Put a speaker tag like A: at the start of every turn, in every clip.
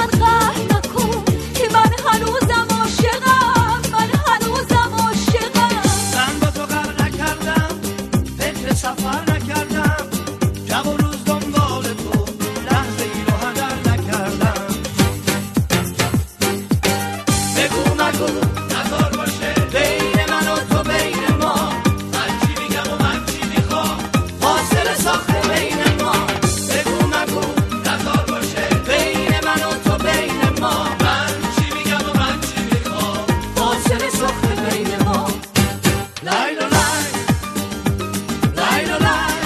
A: من قهر نکن که من هنوزم عاشقم، من هنوزم عاشقم.
B: من با تو غرق نکردم، فکر سفر نکردم، شب و روز دنبال تو، لحظه ای رو هدر نکردم. بگو مگو نزار باشه بین من و تو، بین ما، من چی میگم و من چی میخوام، فاصله ساخته بین ما. بگو مگو نزار باشه بین من و تو، بین ما، من چی میگم و من چی میخوام، فاصله ساخته بین ما. لای لای لای لای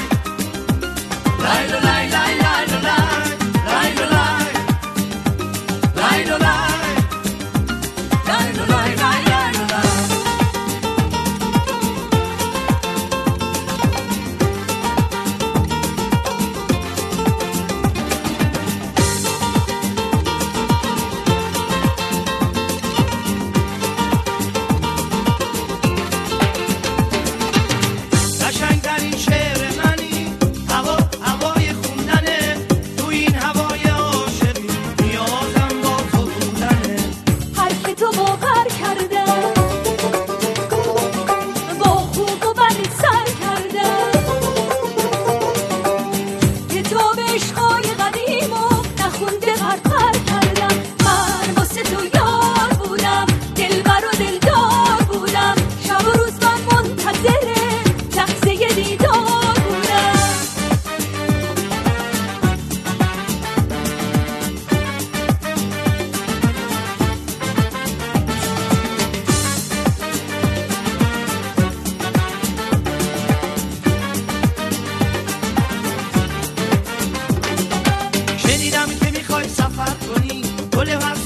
B: لای لای لای لای لای لای لای لای لای قشنگترین شعر منی، هوای خوندنه، تو این هوای عاشقی نیازم با تو بودنه.
A: حرف تو باور کردم، با خوب و بد سر کردم، کتاب عشقای قدیم و نخونده برپر کردم. من واسه تو یار بودم، دلبر و دلدار بودم، شب و روز من منتظر لحظه دیدار بودم.
B: شنیدم که میخوای سفر کنی، گل